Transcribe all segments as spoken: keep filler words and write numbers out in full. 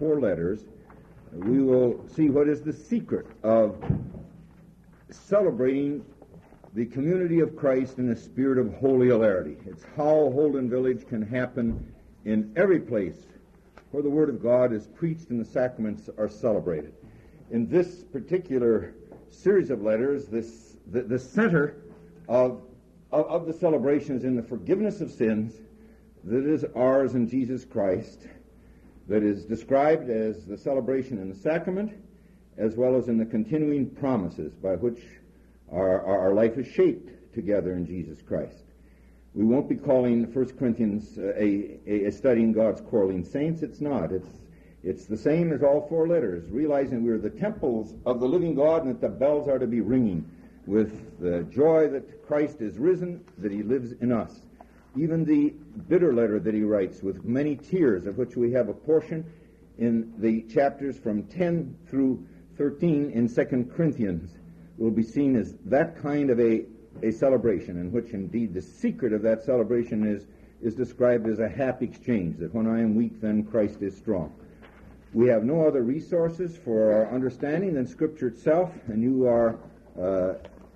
four letters, we will see what is the secret of celebrating the community of Christ in a spirit of holy hilarity. It's how Holden Village can happen in every place where the Word of God is preached and the sacraments are celebrated. In this particular series of letters, this the, the center of, of, of the celebration is in the forgiveness of sins that is ours in Jesus Christ, that is described as the celebration in the sacrament, as well as in the continuing promises by which our, our, our life is shaped together in Jesus Christ. We won't be calling First Corinthians uh, a, a, a study in God's quarreling saints. It's not. It's it's the same as all four letters, realizing we're the temples of the living God and that the bells are to be ringing with the joy that Christ is risen, that he lives in us. Even the bitter letter that he writes with many tears, of which we have a portion in the chapters from ten through thirteen in Second Corinthians, will be seen as that kind of a, a celebration, in which indeed the secret of that celebration is, is described as a happy exchange, that when I am weak, then Christ is strong. We have no other resources for our understanding than Scripture itself, and you are uh,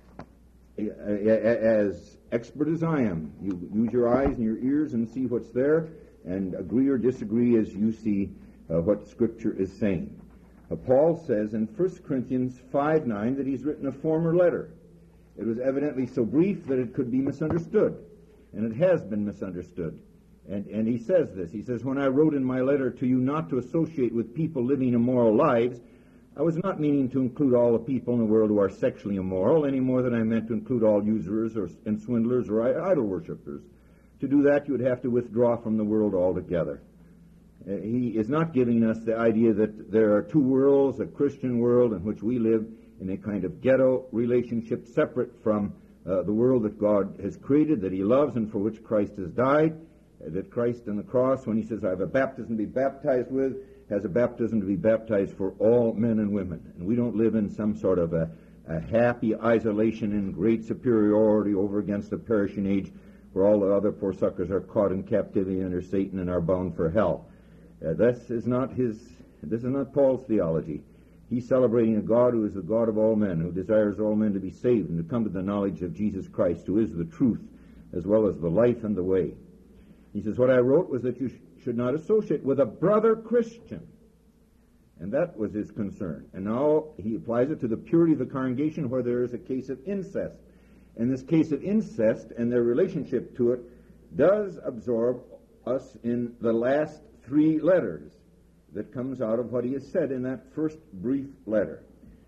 as expert as I am. You use your eyes and your ears and see what's there, and agree or disagree as you see uh, what Scripture is saying. Uh, Paul says in First Corinthians five nine that he's written a former letter. It was evidently so brief that it could be misunderstood, and it has been misunderstood. And, and he says this. He says, when I wrote in my letter to you not to associate with people living immoral lives, I was not meaning to include all the people in the world who are sexually immoral, any more than I meant to include all usurers or, and swindlers or idol worshippers. To do that, you would have to withdraw from the world altogether. Uh, he is not giving us the idea that there are two worlds, a Christian world in which we live in a kind of ghetto relationship separate from uh, the world that God has created, that he loves, and for which Christ has died. That Christ on the cross, when he says, I have a baptism to be baptized with, has a baptism to be baptized for all men and women. And we don't live in some sort of a, a happy isolation and great superiority over against the perishing age where all the other poor suckers are caught in captivity under Satan and are bound for hell. Uh, this is not his, this is not Paul's theology. He's celebrating a God who is the God of all men, who desires all men to be saved and to come to the knowledge of Jesus Christ, who is the truth as well as the life and the way. He says, what I wrote was that you sh- should not associate with a brother Christian. And that was his concern. And now he applies it to the purity of the congregation where there is a case of incest. And this case of incest and their relationship to it does absorb us in the last three letters that comes out of what he has said in that first brief letter.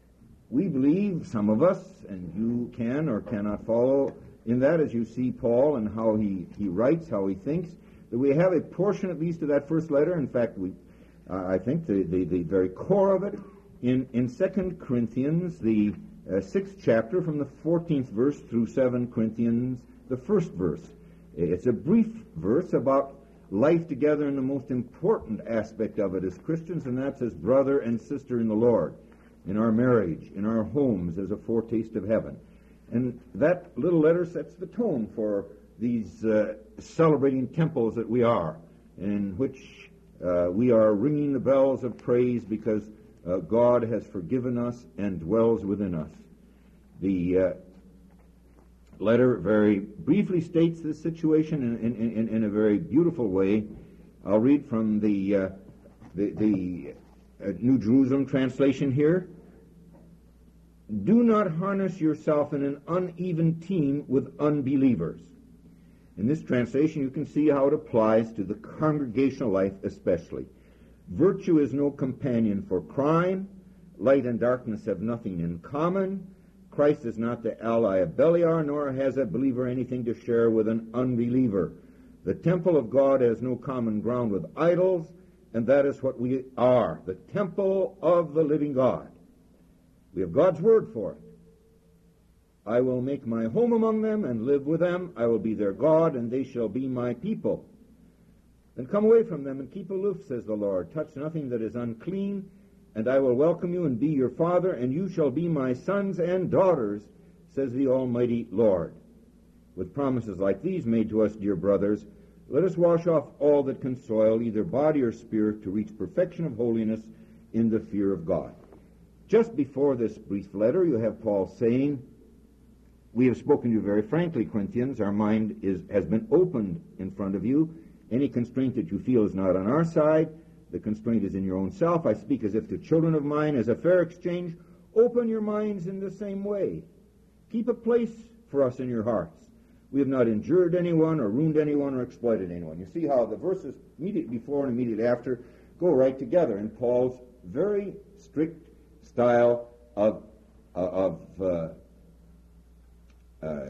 We believe, some of us, and you can or cannot follow in that as you see Paul and how he, he writes, how he thinks, that we have a portion at least of that first letter. In fact, we, uh, I think the, the, the very core of it in, in Second Corinthians, the uh, sixth chapter from the fourteenth verse through Second Corinthians, the first verse. It's a brief verse about life together, and the most important aspect of it as Christians, and that's as brother and sister in the Lord, in our marriage, in our homes, as a foretaste of heaven. And that little letter sets the tone for these uh, celebrating temples that we are, in which uh, we are ringing the bells of praise because uh, God has forgiven us and dwells within us. The uh, letter very briefly states this situation in, in, in, in a very beautiful way. I'll read from the, uh, the, the uh, New Jerusalem translation here. Do not harness yourself in an uneven team with unbelievers. In this translation, you can see how it applies to the congregational life especially. Virtue is no companion for crime. Light and darkness have nothing in common. Christ is not the ally of Beliar, nor has a believer anything to share with an unbeliever. The temple of God has no common ground with idols, and that is what we are, the temple of the living God. We have God's word for it. I will make my home among them and live with them. I will be their God, and they shall be my people. Then come away from them and keep aloof, says the Lord. Touch nothing that is unclean, and I will welcome you and be your father, and you shall be my sons and daughters, says the Almighty Lord. With promises like these made to us, dear brothers, Let us wash off all that can soil either body or spirit to reach perfection of holiness in the fear of God. Just before this brief letter, you have Paul saying, we have spoken to you very frankly, Corinthians. Our mind is, has been opened in front of you. Any constraint that you feel is not on our side. The constraint is in your own self. I speak as if to children of mine, as a fair exchange. Open your minds in the same way. Keep a place for us in your hearts. We have not injured anyone or ruined anyone or exploited anyone. You see how the verses immediately before and immediately after go right together in Paul's very strict style of, of uh, uh,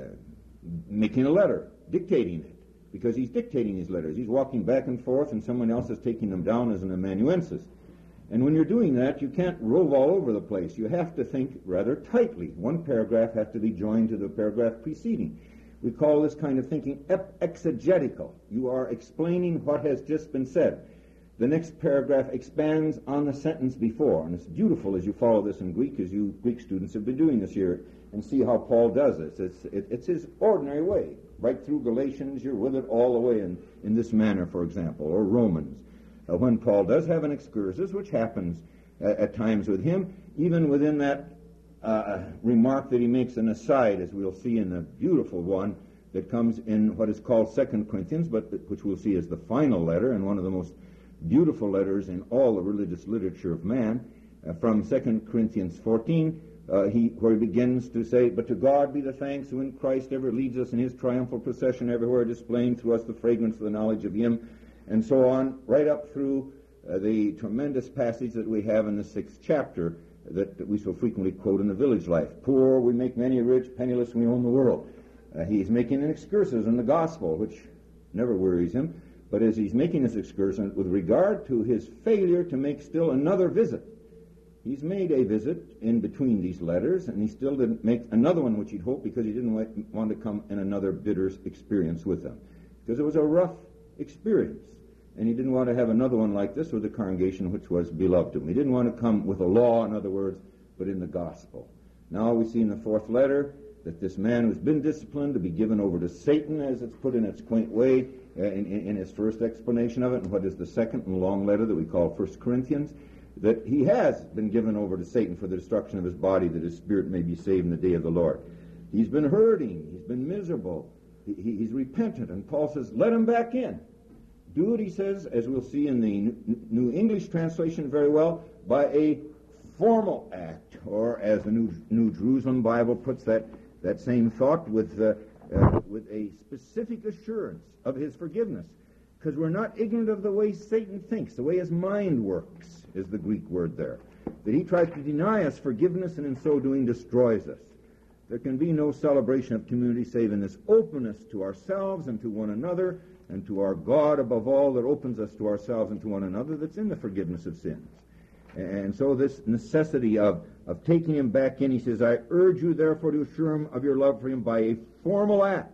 making a letter, dictating it. Because he's dictating these letters. He's walking back and forth, and someone else is taking them down as an amanuensis. And when you're doing that, you can't rove all over the place. You have to think rather tightly. One paragraph has to be joined to the paragraph preceding. We call this kind of thinking exegetical. You are explaining what has just been said. The next paragraph expands on the sentence before. And it's beautiful as you follow this in Greek, as you Greek students have been doing this year, and see how Paul does this. It's, it, it's his ordinary way. Right through Galatians, you're with it all the way in, in this manner, for example, or Romans. Uh, when Paul does have an excursus, which happens uh, at times with him, even within that uh, remark that he makes an aside, as we'll see in the beautiful one that comes in what is called Second Corinthians, but which we'll see as the final letter and one of the most beautiful letters in all the religious literature of man, uh, from Second Corinthians fourteen, uh, he, where he begins to say, "But to God be the thanks who in Christ ever leads us in his triumphal procession everywhere, displaying through us the fragrance of the knowledge of him," and so on, right up through uh, the tremendous passage that we have in the sixth chapter that, that we so frequently quote in the village life. "Poor, we make many rich, penniless, we own the world." Uh, he's making an excursus in the gospel, which never worries him, but as he's making this excursion with regard to his failure to make still another visit. He's made a visit in between these letters, and he still didn't make another one which he'd hoped, because he didn't want to come in another bitter experience with them. Because it was a rough experience, and he didn't want to have another one like this with a congregation which was beloved to him. He didn't want to come with a law, in other words, but in the gospel. Now we see in the fourth letter that this man who's been disciplined to be given over to Satan, as it's put in its quaint way uh, in, in, in his first explanation of it, and what is the second and long letter that we call First Corinthians, that he has been given over to Satan for the destruction of his body, that his spirit may be saved in the day of the Lord. He's been hurting. He's been miserable. He, he, he's repentant. And Paul says, let him back in. Do it, he says, as we'll see in the New English translation very well, by a formal act, or as the New, New Jerusalem Bible puts that, that same thought, with, uh, uh, with a specific assurance of his forgiveness. Because we're not ignorant of the way Satan thinks, the way his mind works, is the Greek word there. That he tries to deny us forgiveness, and in so doing destroys us. There can be no celebration of community save in this openness to ourselves and to one another, and to our God above all, that opens us to ourselves and to one another, that's in the forgiveness of sins. And so this necessity of, of taking him back in, he says, I urge you therefore to assure him of your love for him by a formal act.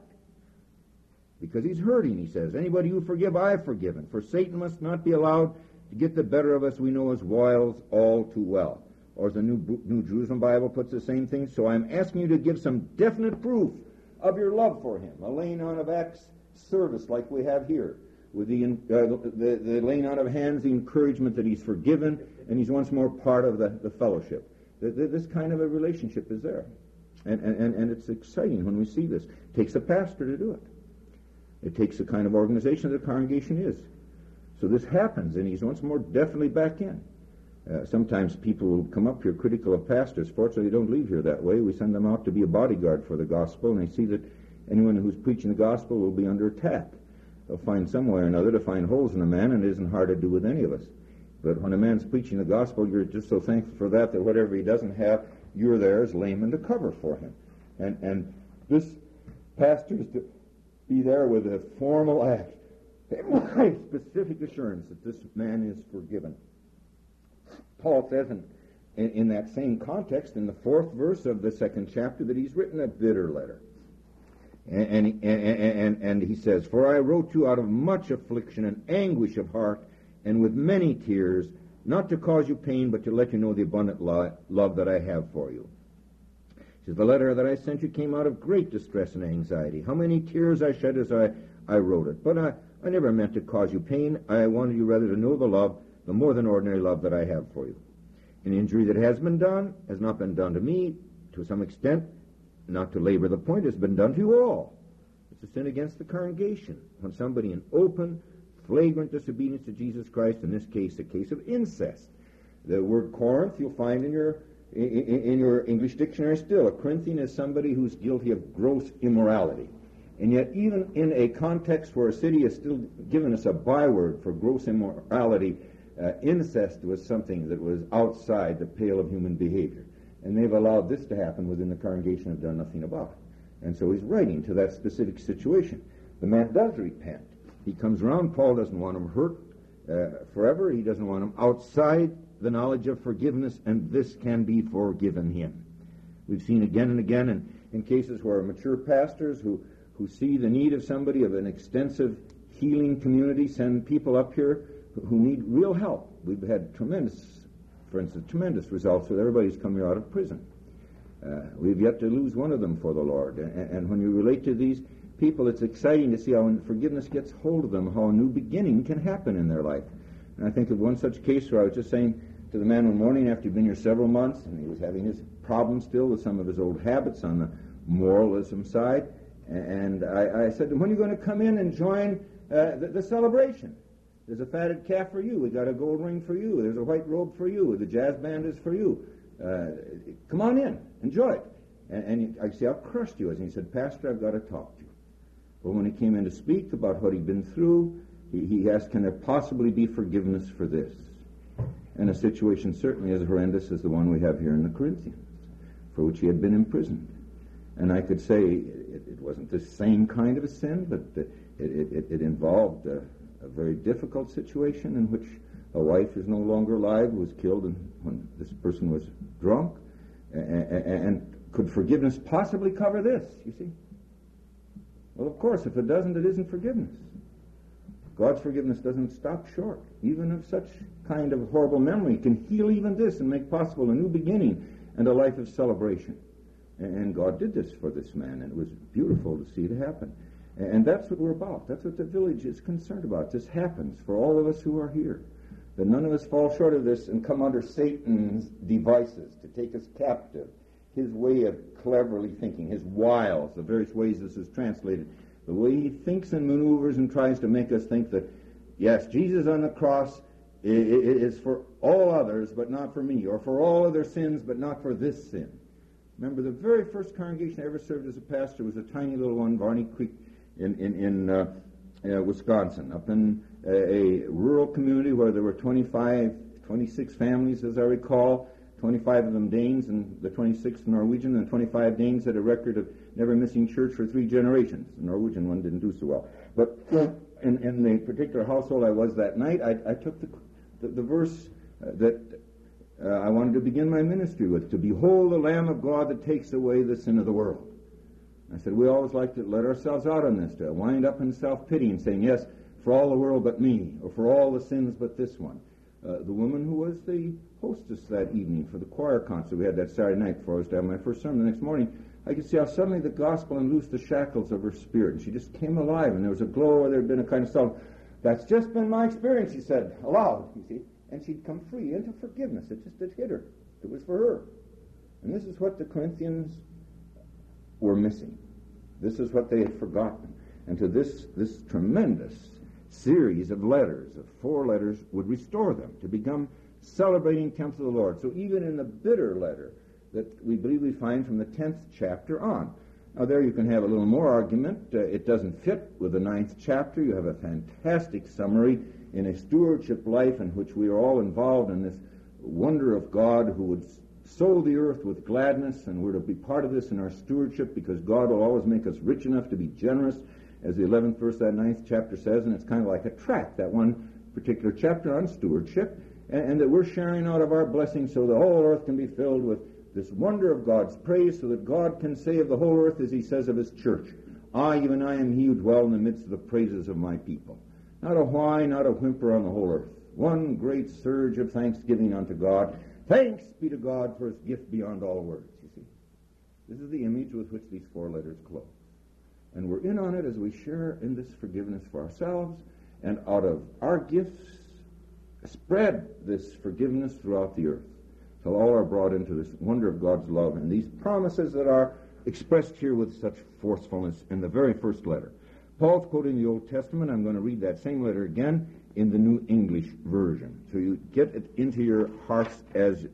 Because he's hurting, he says. Anybody you forgive, I have forgiven. For Satan must not be allowed to get the better of us, we know his wiles all too well. Or as the New, New Jerusalem Bible puts the same thing. So I'm asking you to give some definite proof of your love for him. A laying on of acts service like we have here. With the, uh, the, the laying on of hands, the encouragement that he's forgiven, and he's once more part of the, the fellowship. The, the, this kind of a relationship is there. And, and, and it's exciting when we see this. It takes a pastor to do it. It takes the kind of organization that a congregation is. So this happens, and he's once more definitely back in. Uh, sometimes people will come up here critical of pastors. Fortunately, they don't leave here that way. We send them out to be a bodyguard for the gospel, and they see that anyone who's preaching the gospel will be under attack. They'll find some way or another to find holes in a man, and it isn't hard to do with any of us. But when a man's preaching the gospel, you're just so thankful for that, that whatever he doesn't have, you're there as layman to cover for him. And, and this pastor is to be there with a formal act, a specific assurance that this man is forgiven. Paul says in, in, in that same context, in the fourth verse of the second chapter, that he's written a bitter letter. And, and, and, and, and he says, For I wrote you out of much affliction and anguish of heart, and with many tears, not to cause you pain, but to let you know the abundant lo- love that I have for you. He says, the letter that I sent you came out of great distress and anxiety. How many tears I shed as I, I wrote it. But I, I never meant to cause you pain. I wanted you rather to know the love, the more than ordinary love that I have for you. An injury that has been done has not been done to me, to some extent, not to labor the point, has been done to you all. It's a sin against the congregation. When somebody in open, flagrant disobedience to Jesus Christ, in this case, a case of incest. The word Corinth you'll find in your in, in your English dictionary still. A Corinthian is somebody who's guilty of gross immorality. And yet, even in a context where a city has still given us a byword for gross immorality, uh, incest was something that was outside the pale of human behavior. And they've allowed this to happen within the congregation and have done nothing about it. And so he's writing to that specific situation. The man does repent. He comes around. Paul doesn't want him hurt uh, forever. He doesn't want him outside the knowledge of forgiveness, and this can be forgiven him. We've seen again and again in, in cases where mature pastors who who see the need of somebody, of an extensive healing community, send people up here who need real help. We've had tremendous, for instance, tremendous results with everybody who's come here out of prison. Uh, we've yet to lose one of them for the Lord. And, and when you relate to these people, it's exciting to see how when forgiveness gets hold of them, how a new beginning can happen in their life. And I think of one such case where I was just saying to the man one morning after he'd been here several months, and he was having his problems still with some of his old habits on the moralism side, and I, I said to him, when are you going to come in and join uh, the, the celebration? There's a fatted calf for you. We got a gold ring for you. There's a white robe for you. The jazz band is for you. Uh, come on in. Enjoy it. And, and I see how crushed he was. And he said, Pastor, I've got to talk to you. Well, when he came in to speak about what he'd been through, he, he asked, can there possibly be forgiveness for this? And a situation certainly as horrendous as the one we have here in the Corinthians, for which he had been imprisoned. And I could say it, it wasn't the same kind of a sin, but it, it, it involved a, a very difficult situation in which a wife is no longer alive, was killed when this person was drunk. And, and could forgiveness possibly cover this, you see? Well, of course, if it doesn't, it isn't forgiveness. God's forgiveness doesn't stop short. Even of such kind of horrible memory can heal even this and make possible a new beginning and a life of celebration. And God did this for this man, and it was beautiful to see it happen. And that's what we're about. That's what the village is concerned about. This happens for all of us who are here. That none of us fall short of this and come under Satan's devices to take us captive. His way of cleverly thinking, his wiles, the various ways this is translated, the way he thinks and maneuvers and tries to make us think that, yes, Jesus on the cross is for all others but not for me, or for all other sins but not for this sin. Remember, the very first congregation I ever served as a pastor was a tiny little one, Varney Creek, in in, in uh, uh, Wisconsin, up in a, a rural community where there were twenty-five, twenty-six families, as I recall, twenty-five of them Danes and the twenty-sixth Norwegian, and twenty-five Danes had a record of never missing church for three generations. The Norwegian one didn't do so well. But in, in the particular household I was that night, I, I took the, the, the verse uh, that Uh, I wanted to begin my ministry with, to behold the Lamb of God that takes away the sin of the world. I said, we always like to let ourselves out on this, to wind up in self-pity and saying, yes, for all the world but me, or for all the sins but this one. Uh, the woman who was the hostess that evening for the choir concert we had that Saturday night before I was to have my first sermon the next morning, I could see how suddenly the gospel unloosed the shackles of her spirit, and she just came alive, and there was a glow where there had been a kind of song. That's just been my experience, she said, aloud, you see. And she'd come free into forgiveness. It just it hit her. It was for her. And this is what the Corinthians were missing. This is what they had forgotten. And to this, this tremendous series of letters, of four letters, would restore them to become celebrating temples of the Lord. So even in the bitter letter that we believe we find from the tenth chapter on. Now there you can have a little more argument. Uh, it doesn't fit with the ninth chapter. You have a fantastic summary in a stewardship life in which we are all involved in this wonder of God who would sow the earth with gladness, and we're to be part of this in our stewardship because God will always make us rich enough to be generous, as the eleventh verse of that ninth chapter says, and it's kind of like a tract, that one particular chapter on stewardship, and, and that we're sharing out of our blessings so the whole earth can be filled with this wonder of God's praise, so that God can say of the whole earth, as he says of his church, I, even I, am he who dwell in the midst of the praises of my people. Not a why, not a whimper on the whole earth. One great surge of thanksgiving unto God. Thanks be to God for his gift beyond all words, you see. This is the image with which these four letters close. And we're in on it as we share in this forgiveness for ourselves and out of our gifts spread this forgiveness throughout the earth, till all are brought into this wonder of God's love and these promises that are expressed here with such forcefulness in the very first letter. Paul's quoting the Old Testament. I'm going to read that same letter again in the New English Version, so you get it into your hearts as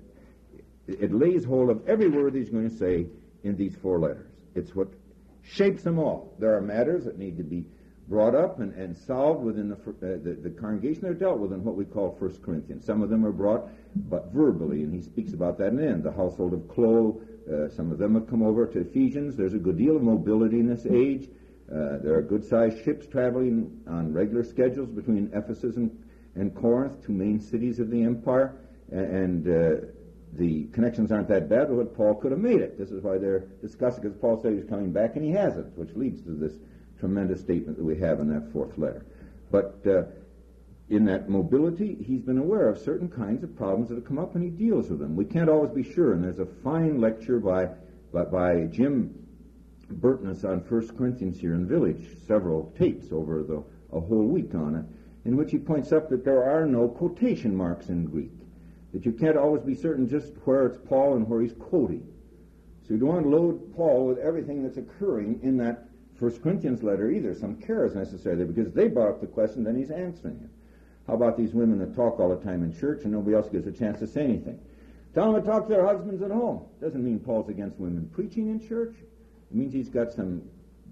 it lays hold of every word he's going to say in these four letters. It's what shapes them all. There are matters that need to be brought up and, and solved within the, uh, the the congregation. They're dealt with in what we call First Corinthians. Some of them are brought but verbally, and he speaks about that in the end. The household of Chloe, uh, some of them have come over to Ephesians. There's a good deal of mobility in this age. Uh, there are good-sized ships traveling on regular schedules between Ephesus and, and Corinth, two main cities of the empire, and uh, the connections aren't that bad, but Paul could have made it. This is why they're discussing, because Paul said he's coming back, and he hasn't, which leads to this tremendous statement that we have in that fourth letter. But uh, in that mobility, he's been aware of certain kinds of problems that have come up, and he deals with them. We can't always be sure, and there's a fine lecture by by, by Jim Burtness on First Corinthians here in Village, several tapes over the a whole week on it, in which he points up that there are no quotation marks in Greek, that you can't always be certain just where it's Paul and where he's quoting. So you don't want to load Paul with everything that's occurring in that First Corinthians letter either. Some care is necessary there, because they brought up the question, then he's answering it. How about these women that talk all the time in church and nobody else gets a chance to say anything? Tell them to talk to their husbands at home. Doesn't mean Paul's against women preaching in church. It means he's got some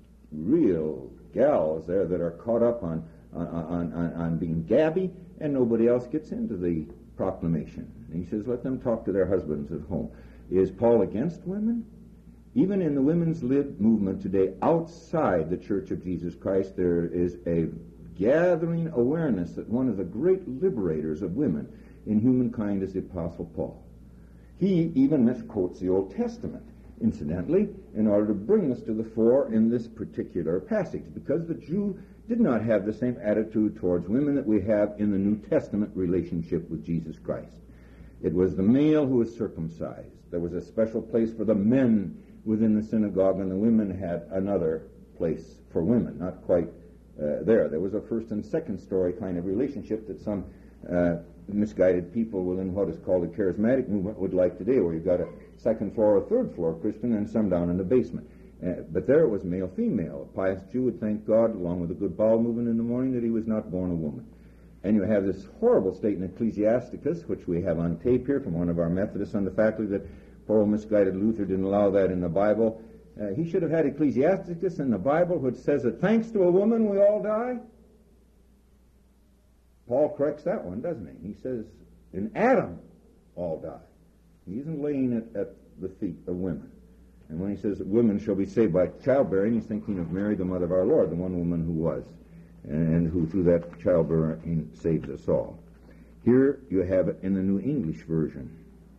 real gals there that are caught up on on, on, on, on being gabby, and nobody else gets into the proclamation. And he says, let them talk to their husbands at home. Is Paul against women? Even in the women's lib movement today, outside the Church of Jesus Christ, there is a gathering awareness that one of the great liberators of women in humankind is the Apostle Paul. He even misquotes the Old Testament, incidentally, in order to bring us to the fore in this particular passage, because the Jew did not have the same attitude towards women that we have in the New Testament relationship with Jesus Christ. It was the male who was circumcised. There was a special place for the men within the synagogue, and the women had another place for women, not quite uh, there. There was a first and second story kind of relationship that some uh, misguided people within what is called the charismatic movement would like today, where you've got a second floor or third floor Christian and some down in the basement. Uh, but there it was male-female. A pious Jew would thank God, along with a good bowel movement in the morning, that he was not born a woman. And you have this horrible statement in Ecclesiasticus, which we have on tape here from one of our Methodists on the faculty, that poor old misguided Luther didn't allow that in the Bible. Uh, he should have had Ecclesiasticus in the Bible, which says that thanks to a woman we all die. Paul corrects that one, doesn't he? He says, in Adam all die. He isn't laying it at the feet of women. And when he says that women shall be saved by childbearing, he's thinking of Mary, the mother of our Lord, the one woman who was, and who through that childbearing saves us all. Here you have it in the New English Version.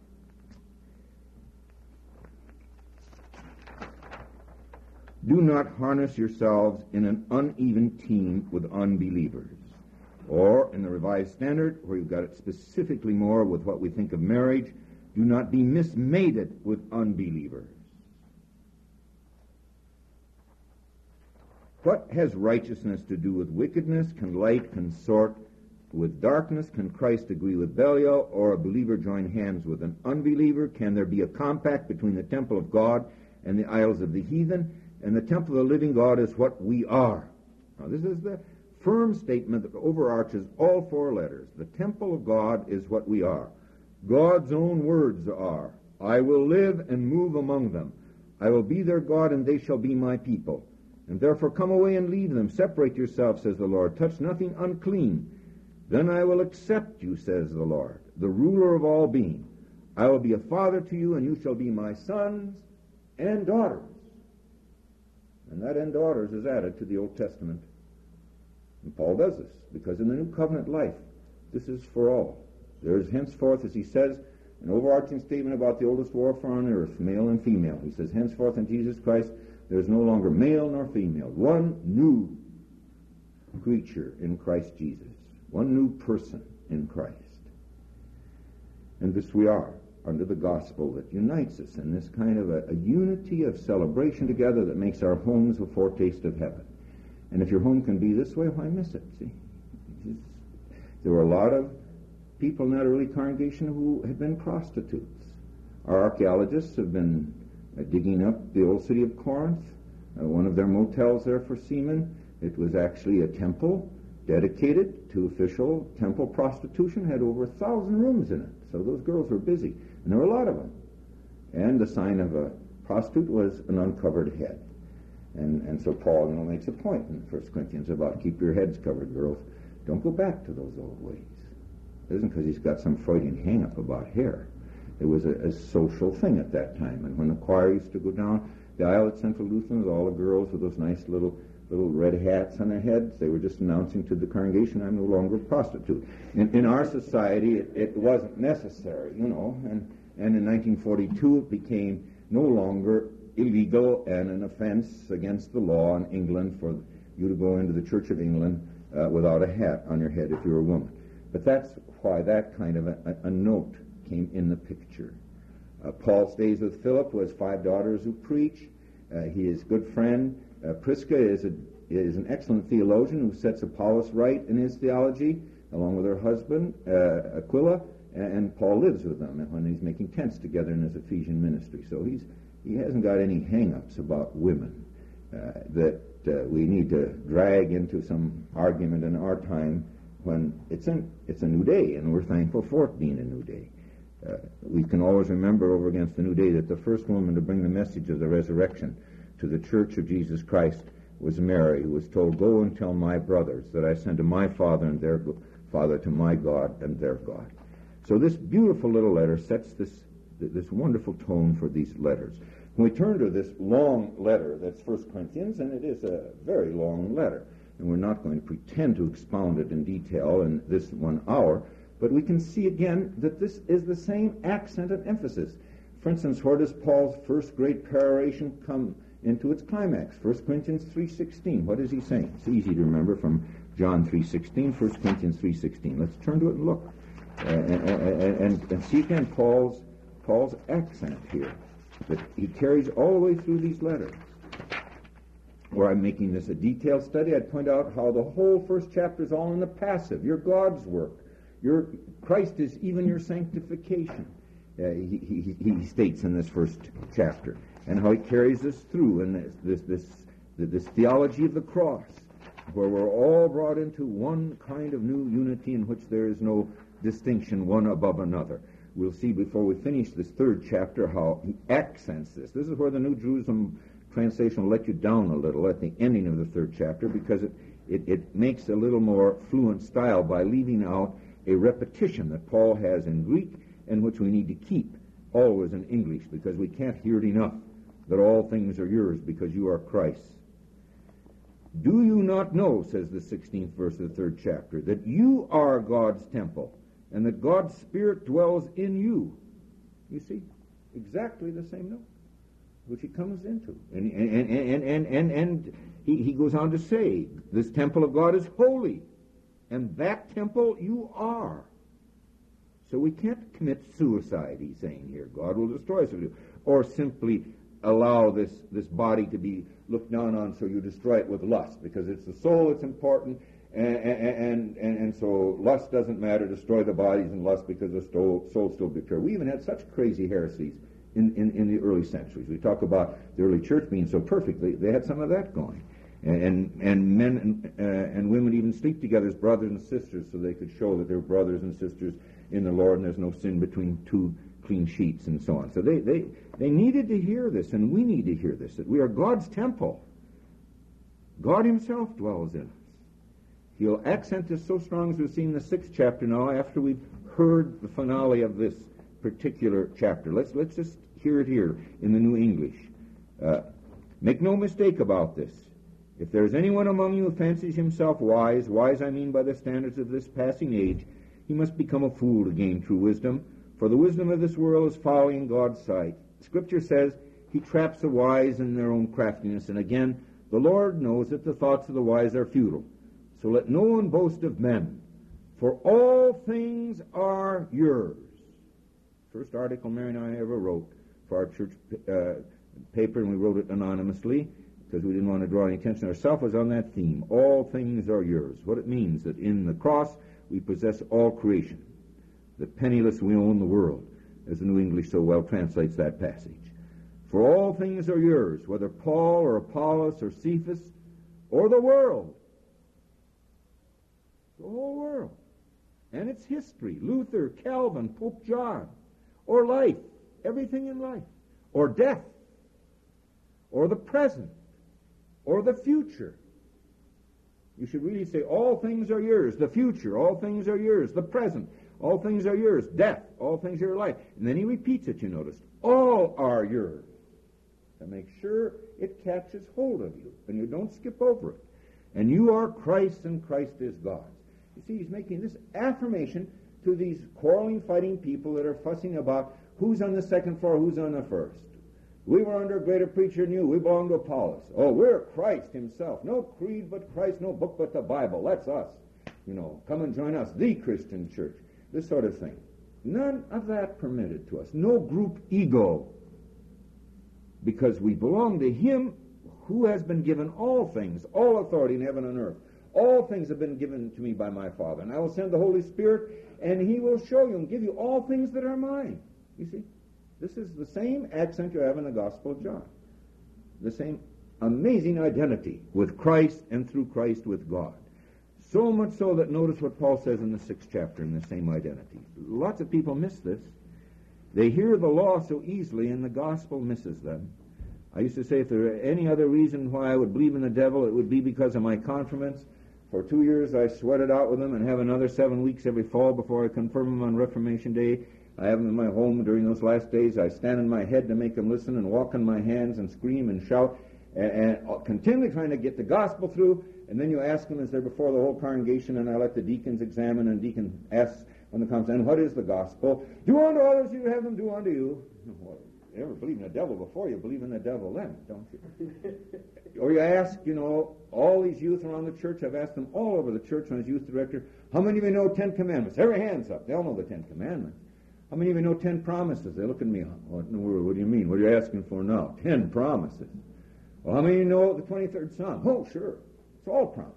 Do not harness yourselves in an uneven team with unbelievers. Or, in the Revised Standard, where you've got it specifically more with what we think of marriage, do not be mismated with unbelievers. What has righteousness to do with wickedness? Can light consort with darkness? Can Christ agree with Belial, or a believer join hands with an unbeliever? Can there be a compact between the temple of God and the idols of the heathen? And the temple of the living God is what we are. Now, this is the firm statement that overarches all four letters. The temple of God is what we are. God's own words are, I will live and move among them. I will be their God, and they shall be my people. And therefore come away and leave them. Separate yourself, says the Lord. Touch nothing unclean. Then I will accept you, says the Lord, the ruler of all being. I will be a father to you, and you shall be my sons and daughters. And that and daughters is added to the Old Testament. And Paul does this, because in the New Covenant life, this is for all. There is henceforth, as he says, an overarching statement about the oldest warfare on earth, male and female. He says, henceforth in Jesus Christ, there is no longer male nor female. One new creature in Christ Jesus. One new person in Christ. And this we are, under the gospel that unites us in this kind of a, a unity of celebration together that makes our homes a foretaste of heaven. And if your home can be this way, why miss it? See, There were a lot of people in that early congregation who had been prostitutes. Our archaeologists have been uh, digging up the old city of Corinth, uh, one of their motels there for seamen. It was actually a temple dedicated to official temple prostitution, had over a thousand rooms in it. So those girls were busy, and there were a lot of them. And the sign of a prostitute was an uncovered head. And and so Paul, you know, makes a point in First Corinthians about keep your heads covered, girls. Don't go back to those old ways. It isn't because he's got some Freudian hang-up about hair. It was a, a social thing at that time. And when the choir used to go down the aisle at Central Lutheran with all the girls with those nice little little red hats on their heads, they were just announcing to the congregation, I'm no longer a prostitute. In, in our society, it, it wasn't necessary, you know. And, and in nineteen forty-two, it became no longer illegal and an offense against the law in England for you to go into the Church of England uh, without a hat on your head if you're a woman. But that's why that kind of a, a, a note came in the picture. Uh, Paul stays with Philip, who has five daughters who preach. Uh, he is good friend. Uh, Prisca is, a, is an excellent theologian who sets Apollos right in his theology, along with her husband, uh, Aquila, and, and Paul lives with them when he's making tents together in his Ephesian ministry. So he's he hasn't got any hang-ups about women uh, that uh, we need to drag into some argument in our time when it's, an, it's a new day, and we're thankful for it being a new day. Uh, we can always remember over against the new day that the first woman to bring the message of the resurrection to the Church of Jesus Christ was Mary, who was told, go and tell my brothers that I send to my Father and their go- Father, to my God and their God. So this beautiful little letter sets this this wonderful tone for these letters. When we turn to this long letter that's First Corinthians, and it is a very long letter, and we're not going to pretend to expound it in detail in this one hour, but we can see again that this is the same accent and emphasis. For instance, where does Paul's first great peroration come into its climax? First Corinthians three sixteen. What is he saying? It's easy to remember from John three sixteen, First Corinthians three sixteen. Let's turn to it and look. Uh, and, and, and, and see again Paul's Paul's accent here, that he carries all the way through these letters. Where I'm making this a detailed study, I'd point out how the whole first chapter is all in the passive. You're God's work. Your Christ is even your sanctification. Uh, he, he, he states in this first chapter, and how he carries us through in this this this this theology of the cross, where we're all brought into one kind of new unity in which there is no distinction one above another. We'll see before we finish this third chapter how he accents this. This is where the New Jerusalem translation will let you down a little at the ending of the third chapter, because it, it, it makes a little more fluent style by leaving out a repetition that Paul has in Greek and which we need to keep always in English, because we can't hear it enough, that all things are yours because you are Christ's. Do you not know, says the sixteenth verse of the third chapter, that you are God's temple, and that God's Spirit dwells in you? You see, exactly the same note which he comes into. And and and and and, and he, he goes on to say, this temple of God is holy, and that temple you are. So we can't commit suicide, he's saying here. God will destroy us if we do. Or simply allow this, this body to be looked down on, so you destroy it with lust, because it's the soul that's important. And, and, and, and so lust doesn't matter, destroy the bodies and lust because the soul, soul still be pure. We even had such crazy heresies in, in, in the early centuries. We talk about the early church being so perfect, they, they had some of that going. And, and, and men and, uh, and women even sleep together as brothers and sisters, so they could show that they're brothers and sisters in the Lord and there's no sin between two clean sheets and so on. So they, they, they needed to hear this, and we need to hear this, that we are God's temple. God himself dwells in us. He'll accent this so strong as we've seen in the sixth chapter now, after we've heard the finale of this particular chapter. Let's let's just hear it here in the New English. Uh, make no mistake about this. If there is anyone among you who fancies himself wise, wise I mean by the standards of this passing age, he must become a fool to gain true wisdom, for the wisdom of this world is folly in God's sight. Scripture says he traps the wise in their own craftiness, and again, the Lord knows that the thoughts of the wise are futile. So let no one boast of men, for all things are yours. First article Mary and I ever wrote for our church uh, paper, and we wrote it anonymously. because we didn't want to draw any attention ourselves, was on that theme. All things are yours. What it means that in the cross we possess all creation. The penniless we own the world, as the New English so well translates that passage. For all things are yours, whether Paul or Apollos or Cephas or the world. The whole world. And its history. Luther, Calvin, Pope John. Or life. Everything in life. Or death. Or the present. Or the future. You should really say, all things are yours. The future, all things are yours. The present, all things are yours. Death, all things are your life. And then he repeats it, you notice. All are yours. To make sure it catches hold of you and you don't skip over it. And you are Christ and Christ is God's. You see, he's making this affirmation to these quarreling, fighting people that are fussing about who's on the second floor, who's on the first. We were under a greater preacher than you. We belong to Apollos. Oh, we're Christ himself. No creed but Christ, no book but the Bible. That's us. You know, come and join us, the Christian church. This sort of thing. None of that permitted to us. No group ego. Because we belong to him who has been given all things, all authority in heaven and earth. All things have been given to me by my Father. And I will send the Holy Spirit, and he will show you and give you all things that are mine. You see? This is the same accent you have in the Gospel of John. The same amazing identity with Christ and through Christ with God. So much so that notice what Paul says in the sixth chapter in the same identity. Lots of people miss this. They hear the law so easily and the gospel misses them. I used to say if there were any other reason why I would believe in the devil, it would be because of my confirmants. For two years I sweated out with them and have another seven weeks every fall before I confirm them on Reformation Day. I have them in my home during those last days. I stand on my head to make them listen and walk on my hands and scream and shout and, and continually trying to get the gospel through. And then you ask them as they're before the whole congregation, and I let the deacons examine, and deacon asks when it comes, and what is the gospel? Do unto others you have them do unto you. Well, you ever believe in the devil before, you believe in the devil then, don't you? Or you ask, you know, all these youth around the church, I've asked them all over the church when I was youth director, how many of you know Ten Commandments? Every hand's up. They all know the Ten Commandments. How many of you know ten promises? They look at me, what in the world, what do you mean? What are you asking for now? Ten promises. Well, how many of you know the twenty-third Psalm? Oh, sure. It's all promise.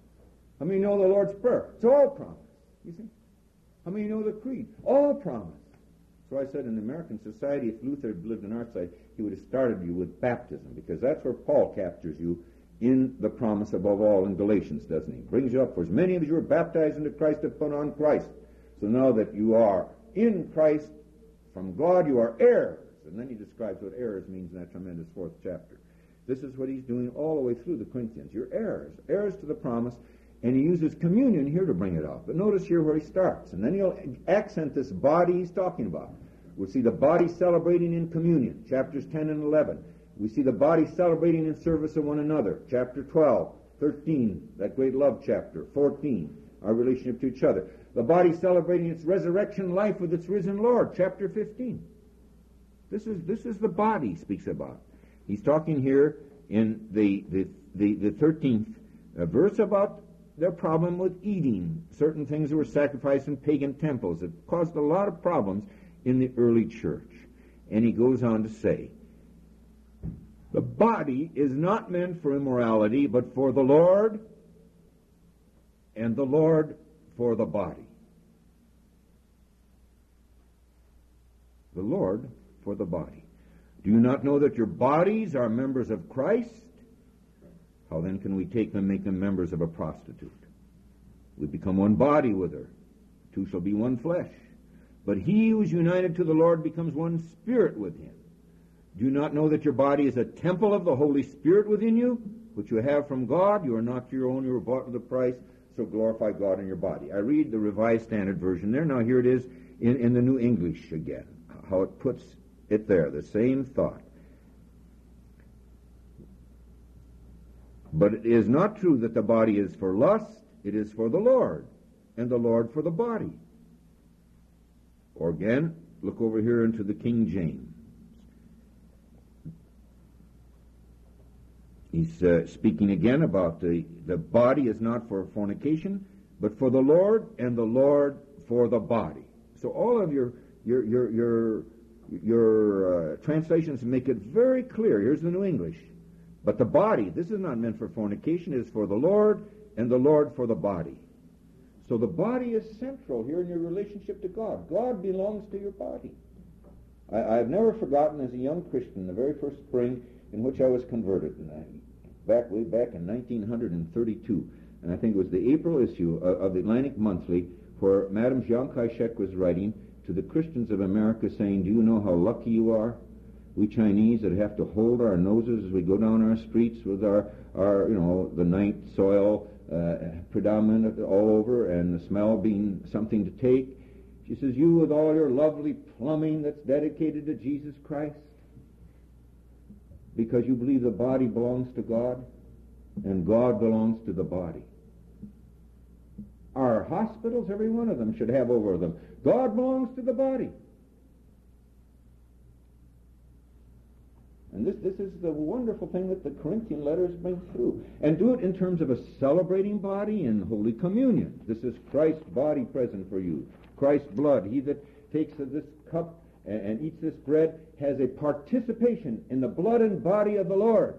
How many know the Lord's Prayer? It's all promise. You see? How many know the Creed? All promise. So I said in American society, if Luther had lived on our side, he would have started you with baptism, because that's where Paul captures you in the promise above all in Galatians, doesn't he? Brings you up, for as many of you were baptized into Christ have put on Christ. So now that you are in Christ, from God you are heirs. And then he describes what heirs means in that tremendous fourth chapter. This is what he's doing all the way through the Corinthians. You're heirs, heirs to the promise, and he uses communion here to bring it out. But notice here where he starts, and then he'll accent this body he's talking about. We'll see the body celebrating in communion, chapters ten and eleven. We see the body celebrating in service of one another, chapter twelve, thirteen, that great love chapter, fourteen, our relationship to each other. The body celebrating its resurrection life with its risen Lord, chapter fifteen. This is this is the body he speaks about. He's talking here in the the the, the thirteenth uh, verse about their problem with eating certain things that were sacrificed in pagan temples. It caused a lot of problems in the early church. And he goes on to say, the body is not meant for immorality, but for the Lord, and the Lord for the body. The Lord for the body. Do you not know that your bodies are members of Christ? How then can we take them and make them members of a prostitute? We become one body with her. Two shall be one flesh. But he who is united to the Lord becomes one spirit with him. Do you not know that your body is a temple of the Holy Spirit within you, which you have from God? You are not your own, you were bought with a price, so glorify God in your body. I read the Revised Standard Version there. Now here it is in, in the New English again, how it puts it there, the same thought. But it is not true that the body is for lust, it is for the Lord, and the Lord for the body. Or again, look over here into the King James. He's uh, speaking again about the, the body is not for fornication, but for the Lord, and the Lord for the body. So all of your your your your, your uh, translations make it very clear. Here's the New English. But the body, this is not meant for fornication, it is for the Lord, and the Lord for the body. So the body is central here in your relationship to God. God belongs to your body. I, I've never forgotten as a young Christian the very first spring in which I was converted, and I, back way back in nineteen thirty-two, and I think it was the April issue of, of the Atlantic Monthly, where Madame Jean Kai-shek was writing to the Christians of America saying, do you know how lucky you are? We Chinese that have to hold our noses as we go down our streets with our, our you know, the night soil uh, predominant all over and the smell being something to take. She says, you with all your lovely plumbing that's dedicated to Jesus Christ, because you believe the body belongs to God and God belongs to the body. Our hospitals, every one of them, should have over them, God belongs to the body. And this, this is the wonderful thing that the Corinthian letters bring through. And do it in terms of a celebrating body in Holy Communion. This is Christ's body present for you. Christ's blood. He that takes of this cup and, and eats this bread has a participation in the blood and body of the Lord.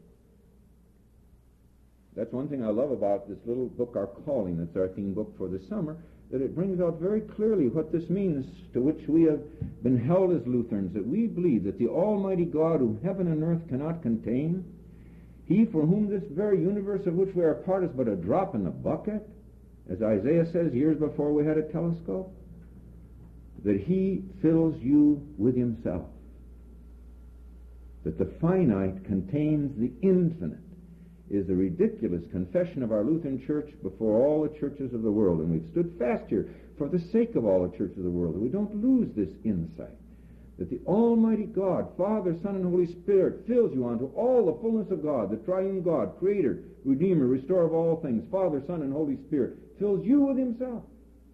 That's one thing I love about this little book, Our Calling, that's our theme book for the summer, that it brings out very clearly what this means, to which we have been held as Lutherans, that we believe that the Almighty God, whom heaven and earth cannot contain, He for whom this very universe of which we are a part is but a drop in the bucket, as Isaiah says years before we had a telescope, that He fills you with Himself, that the finite contains the infinite, is a ridiculous confession of our Lutheran Church before all the churches of the world. And we've stood fast here for the sake of all the churches of the world, that we don't lose this insight, that the Almighty God, Father, Son, and Holy Spirit fills you unto all the fullness of God, the triune God, Creator, Redeemer, Restorer of all things, Father, Son, and Holy Spirit, fills you with Himself.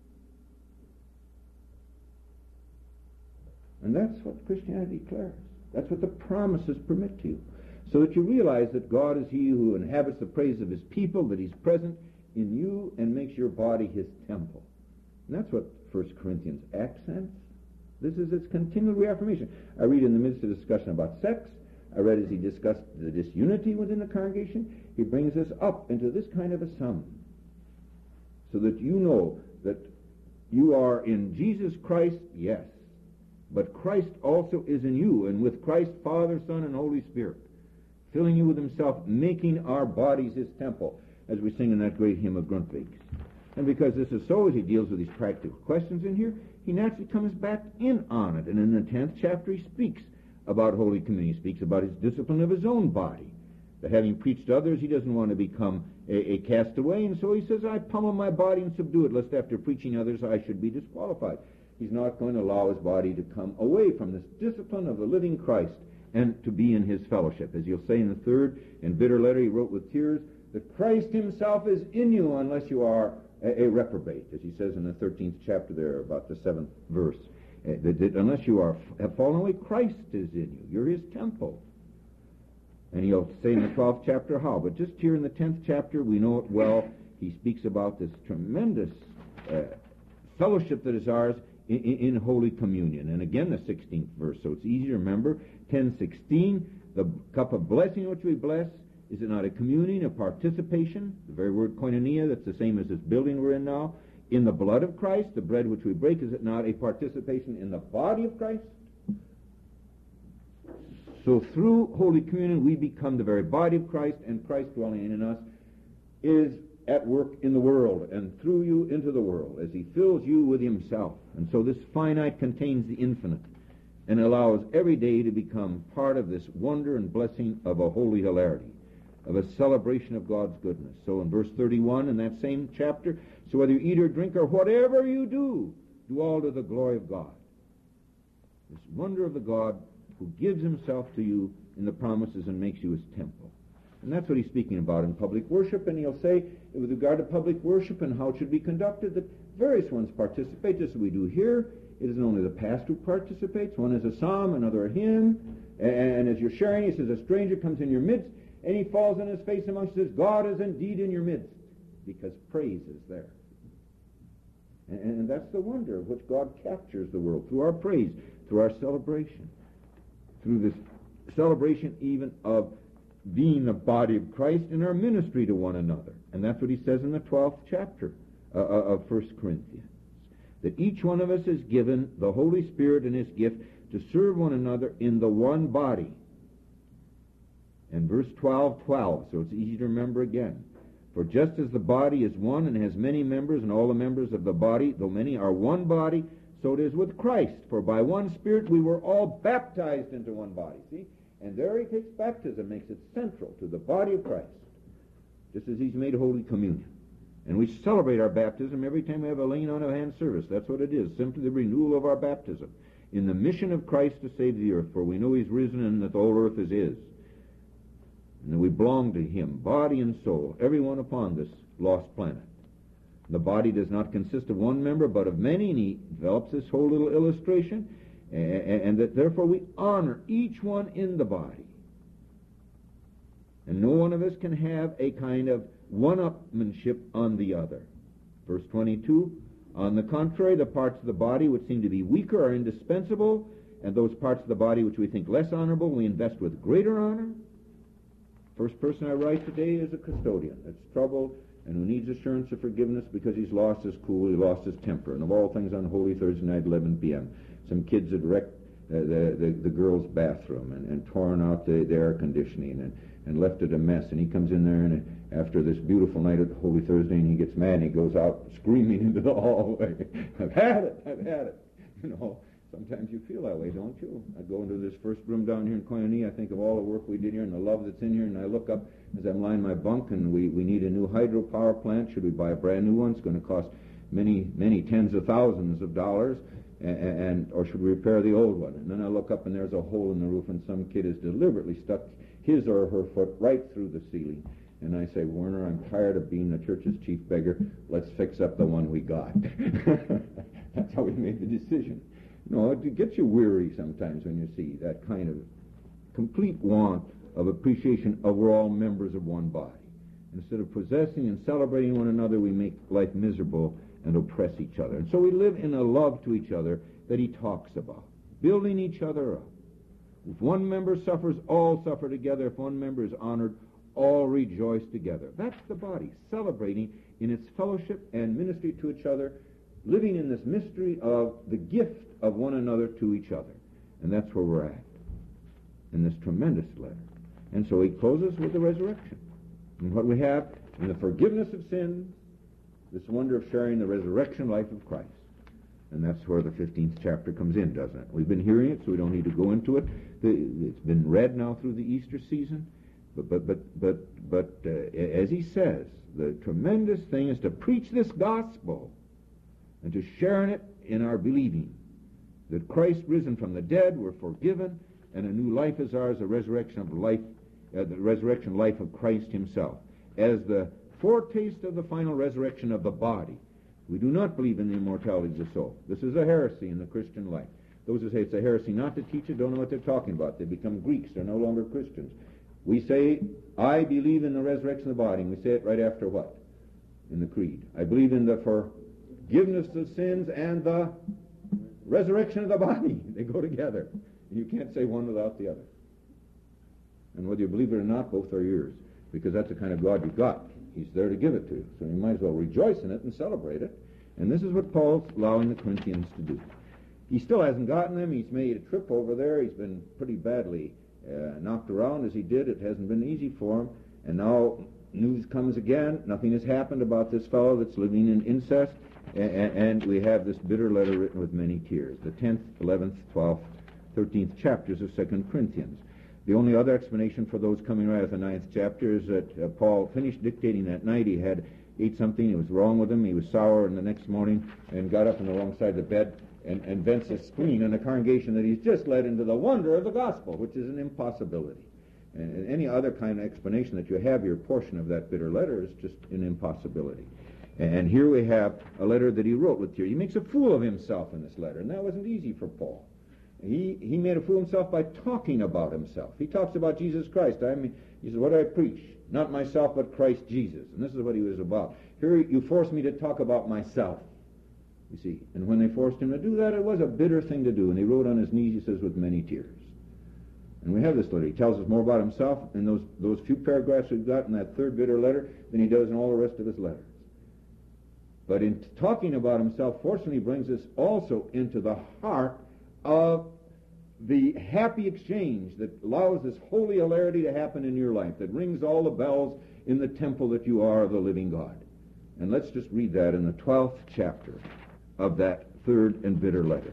And that's what Christianity declares. That's what the promises permit to you. So that you realize that God is He who inhabits the praise of His people, that He's present in you and makes your body His temple. And that's what First Corinthians accents. This is its continual reaffirmation. I read in the midst of discussion about sex. I read as he discussed the disunity within the congregation. He brings us up into this kind of a sum, so that you know that you are in Jesus Christ, yes, but Christ also is in you, and with Christ, Father, Son, and Holy Spirit, filling you with Himself, making our bodies His temple, as we sing in that great hymn of Grundtvigs. And because this is so, as he deals with these practical questions in here, he naturally comes back in on it. And in the tenth chapter he speaks about Holy Communion. He speaks about his discipline of his own body, that having preached to others, he doesn't want to become a, a castaway, and so he says, I pummel my body and subdue it, lest after preaching others I should be disqualified. He's not going to allow his body to come away from this discipline of the living Christ and to be in His fellowship. As you'll say in the third and bitter letter he wrote with tears, that Christ Himself is in you unless you are a, a reprobate, as he says in the thirteenth chapter there, about the seventh verse. Uh, that, that unless you are have fallen away, Christ is in you. You're His temple. And he'll say in the twelfth chapter how. But just here in the tenth chapter, we know it well, he speaks about this tremendous uh, fellowship that is ours in, in, in Holy Communion. And again, the sixteenth verse, so it's easy to remember. ten sixteen, the cup of blessing which we bless, is it not a communion, a participation? The very word koinonia, that's the same as this building we're in now. In the blood of Christ, the bread which we break, is it not a participation in the body of Christ? So through Holy Communion, we become the very body of Christ, and Christ dwelling in us is at work in the world, and through you into the world, as He fills you with Himself. And so this finite contains the infinite, and allows every day to become part of this wonder and blessing of a holy hilarity, of a celebration of God's goodness. So in verse thirty-one in that same chapter, so whether you eat or drink or whatever you do, do all to the glory of God. This wonder of the God who gives Himself to you in the promises and makes you His temple. And that's what he's speaking about in public worship, and he'll say, with regard to public worship and how it should be conducted, that various ones participate, just as we do here. It isn't only the pastor who participates. One is a psalm, another a hymn, and, and as you're sharing, he says, a stranger comes in your midst, and he falls on his face amongst you, says, God is indeed in your midst, because praise is there. And, and that's the wonder of which God captures the world, through our praise, through our celebration, through this celebration even of being the body of Christ in our ministry to one another. And that's what he says in the twelfth chapter uh, of First Corinthians. That each one of us is given the Holy Spirit and his gift to serve one another in the one body. And verse twelve, twelve, so it's easy to remember again. For just as the body is one and has many members, and all the members of the body, though many, are one body, so it is with Christ. For by one Spirit we were all baptized into one body. See? And there he takes baptism, makes it central to the body of Christ, just as he's made Holy Communion. And we celebrate our baptism every time we have a laying on of hand service. That's what it is, simply the renewal of our baptism in the mission of Christ to save the earth. For we know he's risen and that the whole earth is his. And that we belong to him, body and soul, everyone upon this lost planet. The body does not consist of one member, but of many, and he develops this whole little illustration, and, and that therefore we honor each one in the body. And no one of us can have a kind of one-upmanship on the other. Verse twenty-two, on the contrary, the parts of the body which seem to be weaker are indispensable, and those parts of the body which we think less honorable we invest with greater honor. First person I write today is a custodian that's troubled and who needs assurance of forgiveness because he's lost his cool, he lost his temper. And of all things, on Holy Thursday night, eleven p.m., some kids had wrecked uh, the, the, the girls' bathroom and, and torn out the, the air conditioning and, and left it a mess. And he comes in there and after this beautiful night at Holy Thursday, and he gets mad and he goes out screaming into the hallway. I've had it, I've had it. You know, sometimes you feel that way, don't you? I go into this first room down here in Koinonia, I think of all the work we did here and the love that's in here, and I look up as I'm lying in my bunk, and we, we need a new hydropower plant. Should we buy a brand new one? It's going to cost many, many tens of thousands of dollars, and, and or should we repair the old one? And then I look up, and there's a hole in the roof, and some kid has deliberately stuck his or her foot right through the ceiling. And I say, Werner, I'm tired of being the church's chief beggar. Let's fix up the one we got. That's how we made the decision. You know, it gets you weary sometimes when you see that kind of complete want of appreciation of we're all members of one body. Instead of possessing and celebrating one another, we make life miserable and oppress each other. And so we live in a love to each other that he talks about, building each other up. If one member suffers, all suffer together. If one member is honored, all rejoice together. That's the body, celebrating in its fellowship and ministry to each other, living in this mystery of the gift of one another to each other. And that's where we're at in this tremendous letter. And so he closes with the resurrection. And what we have in the forgiveness of sins, this wonder of sharing the resurrection life of Christ. And that's where the fifteenth chapter comes in, doesn't it? We've been hearing it, so we don't need to go into it. It's been read now through the Easter season. But but but but but uh, as he says, the tremendous thing is to preach this gospel and to share in it in our believing that Christ risen from the dead, we're forgiven, and a new life is ours, the resurrection of life, uh, the resurrection life of Christ himself, as the foretaste of the final resurrection of the body. We do not believe in the immortality of the soul. This is a heresy in the Christian life. Those who say it's a heresy not to teach it don't know what they're talking about. They become Greeks. They're no longer Christians. We say, I believe in the resurrection of the body, and we say it right after what? In the creed. I believe in the forgiveness of sins and the resurrection of the body. They go together. And you can't say one without the other. And whether you believe it or not, both are yours, because that's the kind of God you've got. He's there to give it to you. So you might as well rejoice in it and celebrate it. And this is what Paul's allowing the Corinthians to do. He still hasn't gotten them. He's made a trip over there. He's been pretty badly uh, knocked around as he did. It hasn't been easy for him. And now news comes again. Nothing has happened about this fellow that's living in incest. And, and we have this bitter letter written with many tears. The tenth, eleventh, twelfth, thirteenth chapters of Second Corinthians. The only other explanation for those coming right at the ninth chapter is that uh, Paul finished dictating that night. He had ate something. It was wrong with him. He was sour, and the next morning and got up on the wrong side of the bed and, and vents a spleen in a congregation that he's just led into the wonder of the gospel, which is an impossibility. And, and any other kind of explanation that you have, your portion of that bitter letter, is just an impossibility. And, and here we have a letter that he wrote with tears. He makes a fool of himself in this letter, and that wasn't easy for Paul. He he made a fool of himself by talking about himself. He talks about Jesus Christ. I mean, he says, what do I preach? Not myself, but Christ Jesus. And this is what he was about. Here you force me to talk about myself, you see. And when they forced him to do that, it was a bitter thing to do. And he wrote on his knees, he says, with many tears. And we have this letter. He tells us more about himself in those, those few paragraphs we've got in that third bitter letter than he does in all the rest of his letters. But in talking about himself, fortunately, brings us also into the heart of the happy exchange that allows this holy hilarity to happen in your life, that rings all the bells in the temple that you are of the living God. And let's just read that in the twelfth chapter of that third and bitter letter.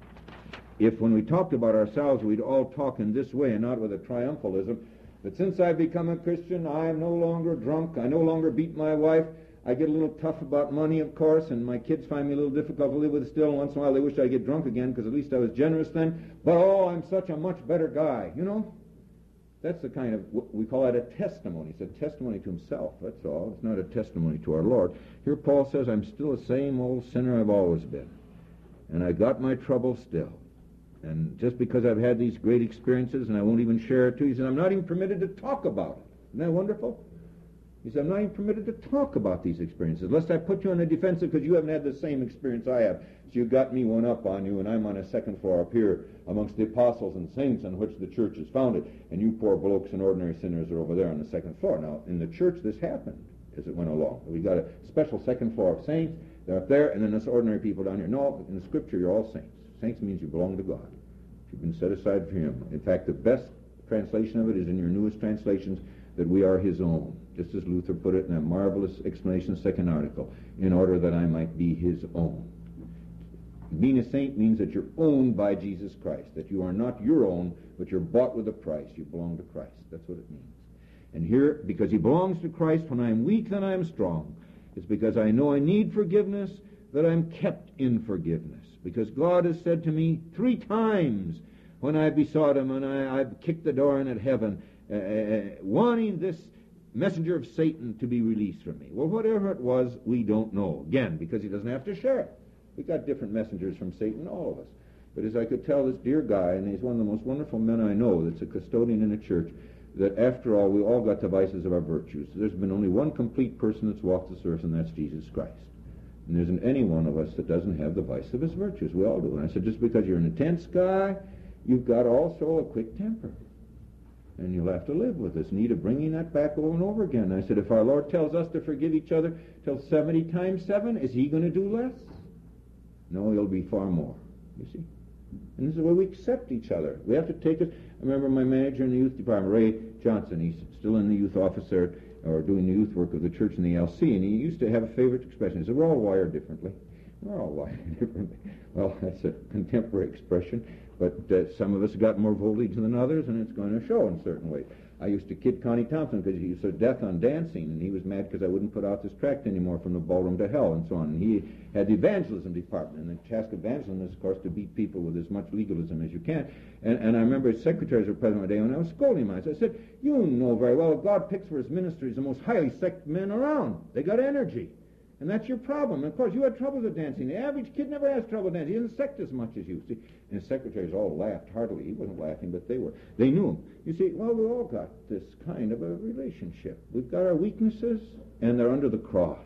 If when we talked about ourselves we'd all talk in this way and not with a triumphalism, that since I've become a Christian, I am no longer drunk, I no longer beat my wife, I get a little tough about money, of course, and my kids find me a little difficult to live with still, and once in a while they wish I'd get drunk again because at least I was generous then, but oh, I'm such a much better guy, you know? That's the kind of, we call that a testimony. It's a testimony to himself, that's all. It's not a testimony to our Lord. Here Paul says, I'm still the same old sinner I've always been, and I got my trouble still. And just because I've had these great experiences, and I won't even share it to you, he said, I'm not even permitted to talk about it. Isn't that wonderful? He said, I'm not even permitted to talk about these experiences, lest I put you on the defensive because you haven't had the same experience I have. So you got me one up on you, and I'm on a second floor up here amongst the apostles and saints on which the church is founded, and you poor blokes and ordinary sinners are over there on the second floor. Now, in the church, this happened as it went along. We got a special second floor of saints. They're up there, and then there's ordinary people down here. No, in the Scripture, you're all saints. Saints means you belong to God. You've been set aside for Him. In fact, the best translation of it is in your newest translations, that we are His own, just as Luther put it in that marvelous explanation, second article, in order that I might be His own. Being a saint means that you're owned by Jesus Christ, that you are not your own, but you're bought with a price. You belong to Christ. That's what it means. And here, because he belongs to Christ, when I'm weak, then I'm strong. It's because I know I need forgiveness that I'm kept in forgiveness. Because God has said to me three times when I besought Him and I, I've kicked the door in at heaven, uh, wanting this messenger of Satan to be released from me. Well, whatever it was, we don't know. Again, because He doesn't have to share it. We've got different messengers from Satan, all of us. But as I could tell this dear guy, and he's one of the most wonderful men I know, that's a custodian in a church, that after all, we all got the vices of our virtues. There's been only one complete person that's walked this earth, and that's Jesus Christ. And there isn't any one of us that doesn't have the vice of his virtues. We all do. And I said, just because you're an intense guy, you've got also a quick temper. And you'll have to live with this need of bringing that back over and over again. And I said, if our Lord tells us to forgive each other till seventy times seven, is He going to do less? No, He'll be far more, you see. And this is where we accept each other. We have to take it. I remember my manager in the youth department, Ray Johnson, he's still in the youth office there, or doing the youth work of the church in the L C, and he used to have a favorite expression. He said, we're all wired differently. We're all wired differently. Well, that's a contemporary expression, but uh, some of us got more voltage than others, and it's going to show in certain ways. I used to kid Connie Thompson because he was so death on dancing, and he was mad because I wouldn't put out this tract anymore, From the Ballroom to Hell, and so on. And he had the evangelism department, and the task of evangelism is, of course, to beat people with as much legalism as you can. And, and I remember his secretaries were present one day when I was scolding him. I said, you know very well that God picks for His ministries the most highly sect men around. They got energy. And that's your problem. And of course, you had trouble with dancing. The average kid never has trouble dancing. He doesn't sect as much as you. See? And his secretaries all laughed heartily. He wasn't laughing, but they were. They knew him. You see, well, we all got this kind of a relationship. We've got our weaknesses, and they're under the cross.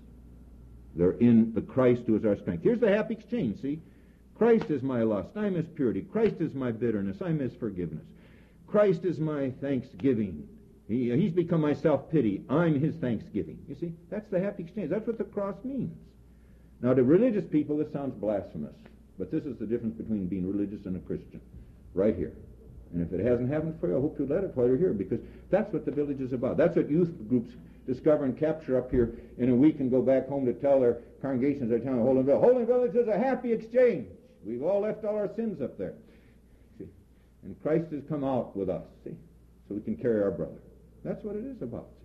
They're in the Christ who is our strength. Here's the happy exchange, see? Christ is my lust. I'm His purity. Christ is my bitterness. I'm His forgiveness. Christ is my thanksgiving. He, he's become my self-pity. I'm His thanksgiving. You see, that's the happy exchange. That's what the cross means. Now, to religious people, this sounds blasphemous, but this is the difference between being religious and a Christian, right here. And if it hasn't happened for you, I hope you'll let it while you're here, because that's what the village is about. That's what youth groups discover and capture up here in a week and go back home to tell their congregations they're telling Holy Village. Holy Village is a happy exchange. We've all left all our sins up there. See? And Christ has come out with us, see, so we can carry our brother. That's what it is about, see.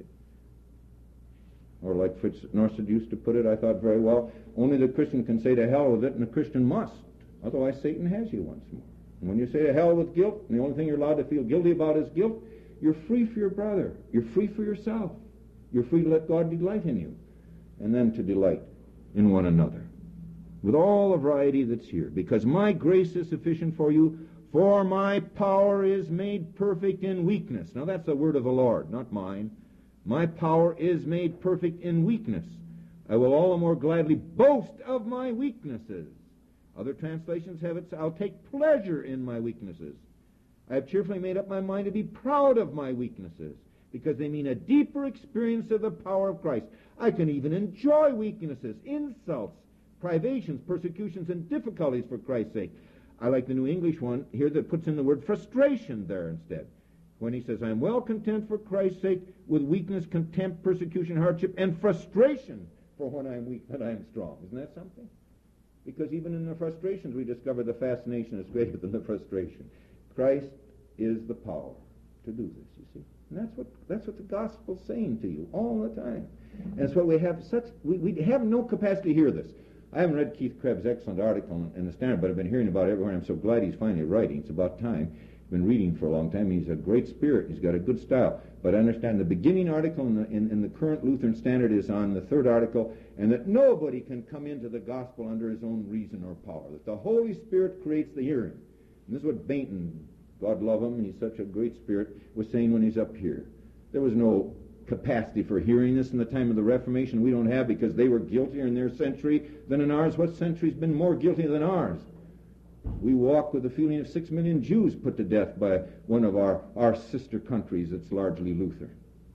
Or like Fritz Norset used to put it, I thought very well, only the Christian can say to hell with it, and the Christian must. Otherwise, Satan has you once more. And when you say to hell with guilt, and the only thing you're allowed to feel guilty about is guilt, you're free for your brother. You're free for yourself. You're free to let God delight in you, and then to delight in one another. With all the variety that's here, because my grace is sufficient for you, for my power is made perfect in weakness. Now that's the word of the Lord, not mine. My power is made perfect in weakness. I will all the more gladly boast of my weaknesses. Other translations have it, I'll take pleasure in my weaknesses. I have cheerfully made up my mind to be proud of my weaknesses, because they mean a deeper experience of the power of Christ. I can even enjoy weaknesses, insults, privations, persecutions, and difficulties for Christ's sake. I like the New English one here that puts in the word frustration there instead. When he says, I am well content for Christ's sake with weakness, contempt, persecution, hardship, and frustration for when I am weak that I am strong. Isn't that something? Because even in the frustrations we discover the fascination is greater than the frustration. Christ is the power to do this, you see. And that's what that's what the gospel's saying to you all the time. And so we have such we, we have no capacity to hear this. I haven't read Keith Krebs' excellent article in, in the Standard, but I've been hearing about it everywhere, and I'm so glad he's finally writing. It's about time. He's been reading for a long time. He's a great spirit. He's got a good style. But I understand the beginning article in the, in, in the current Lutheran Standard is on the third article, and that nobody can come into the gospel under his own reason or power, that the Holy Spirit creates the hearing. And this is what Bainton, God love him, and he's such a great spirit, was saying when he's up here. There was no capacity for hearing this in the time of the Reformation. We don't have, because they were guiltier in their century than in ours. What century's been more guilty than ours? We walk with the feeling of six million Jews put to death by one of our, our sister countries that's largely Lutheran.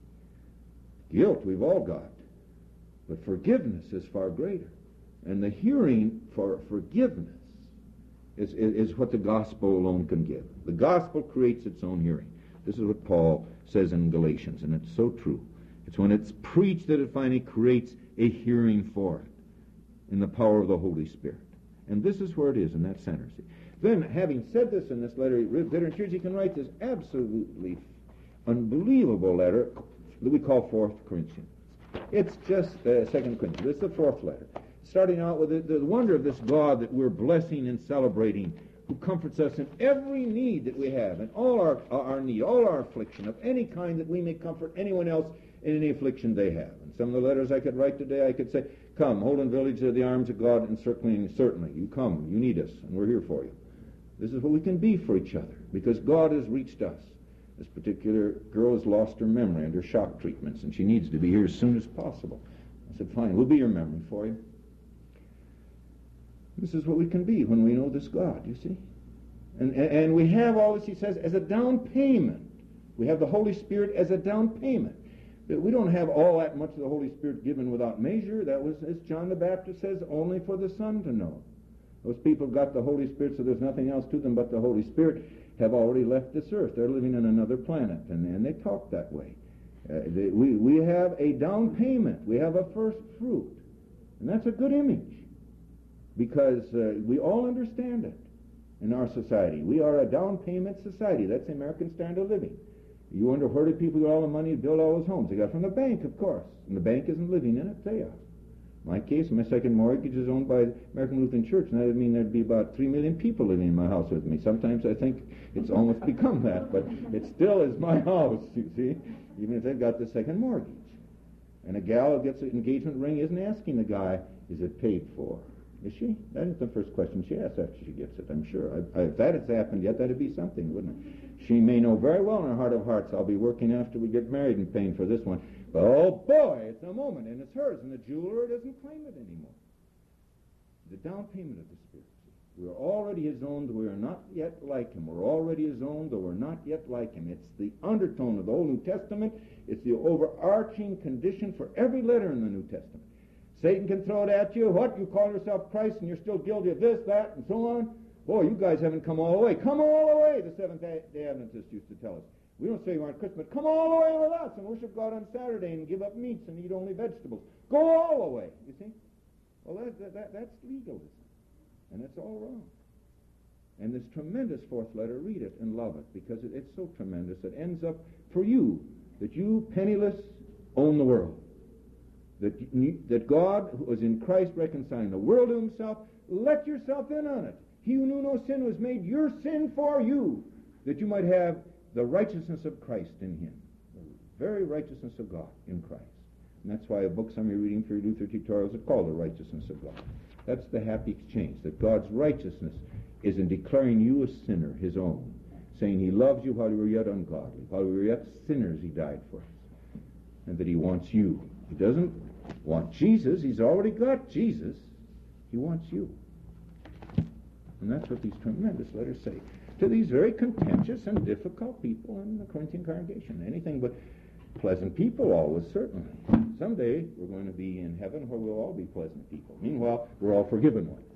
Guilt we've all got, but forgiveness is far greater. And the hearing for forgiveness is, is, is what the gospel alone can give. The gospel creates its own hearing. This is what Paul says in Galatians, and it's so true. It's when it's preached that it finally creates a hearing for it in the power of the Holy Spirit. And this is where it is, in that center. See? Then, having said this in this letter, bitter and tears, he can write this absolutely unbelievable letter that we call Fourth Corinthians. It's just uh, Second Corinthians. It's the fourth letter. Starting out with the, the wonder of this God that we're blessing and celebrating, who comforts us in every need that we have, and all our, our need, all our affliction of any kind, that we may comfort anyone else in any affliction they have. And some of the letters I could write today, I could say, come, Holden Village are the arms of God encircling, certainly. You come, you need us, and we're here for you. This is what we can be for each other, because God has reached us. This particular girl has lost her memory under shock treatments, and she needs to be here as soon as possible. I said, fine, we'll be your memory for you. This is what we can be when we know this God, you see. And, and, and we have all this, he says, as a down payment. We have the Holy Spirit as a down payment. We don't have all that much of the Holy Spirit given without measure. That was, as John the Baptist says, only for the Son to know. Those people have got the Holy Spirit, so there's nothing else to them but the Holy Spirit, have already left this earth. They're living in another planet, and, and they talk that way. Uh, they, we, we have a down payment. We have a first fruit. And that's a good image, because uh, we all understand it in our society. We are a down payment society. That's the American standard of living. You wonder where did people get all the money to build all those homes? They got from the bank, of course. And the bank isn't living in it, they are. My case, my second mortgage is owned by the American Lutheran Church, and that would mean there'd be about three million people living in my house with me. Sometimes I think it's almost become that, but it still is my house, you see, even if they've got the second mortgage. And a gal who gets an engagement ring isn't asking the guy, is it paid for? Is she? That is the first question she asks after she gets it, I'm sure. I, I, if that has happened yet, that'd be something, wouldn't it? She may know very well in her heart of hearts, I'll be working after we get married and paying for this one. But oh boy, it's a moment, and it's hers, and the jeweler doesn't claim it anymore. The down payment of the Spirit. We're already his own, though we are not yet like him. We're already his own, though we're not yet like him. It's the undertone of the Old New Testament. It's the overarching condition for every letter in the New Testament. Satan can throw it at you. What? You call yourself Christ and you're still guilty of this, that, and so on? Boy, you guys haven't come all the way. Come all the way, the Seventh-day Adventists used to tell us. We don't say you aren't Christian, but come all the way with us and worship God on Saturday and give up meats and eat only vegetables. Go all the way, you see? Well, that, that, that, that's legalism, and it's all wrong. And this tremendous fourth letter, read it and love it, because it, it's so tremendous. It ends up for you, that you, penniless, own the world. That, you, that God, who was in Christ reconciling the world to himself, let yourself in on it. He who knew no sin was made your sin for you, that you might have the righteousness of Christ in him. The very righteousness of God in Christ. And that's why a book some of you are reading for your Luther tutorials is called The Righteousness of God. That's the happy exchange, that God's righteousness is in declaring you a sinner, his own, saying he loves you while you were yet ungodly, while we were yet sinners he died for us, and that he wants you. He doesn't want Jesus. He's already got Jesus. He wants you. And that's what these tremendous letters say to these very contentious and difficult people in the Corinthian congregation. Anything but pleasant people always, certainly. Someday we're going to be in heaven where we'll all be pleasant people. Meanwhile, we're all forgiven ones.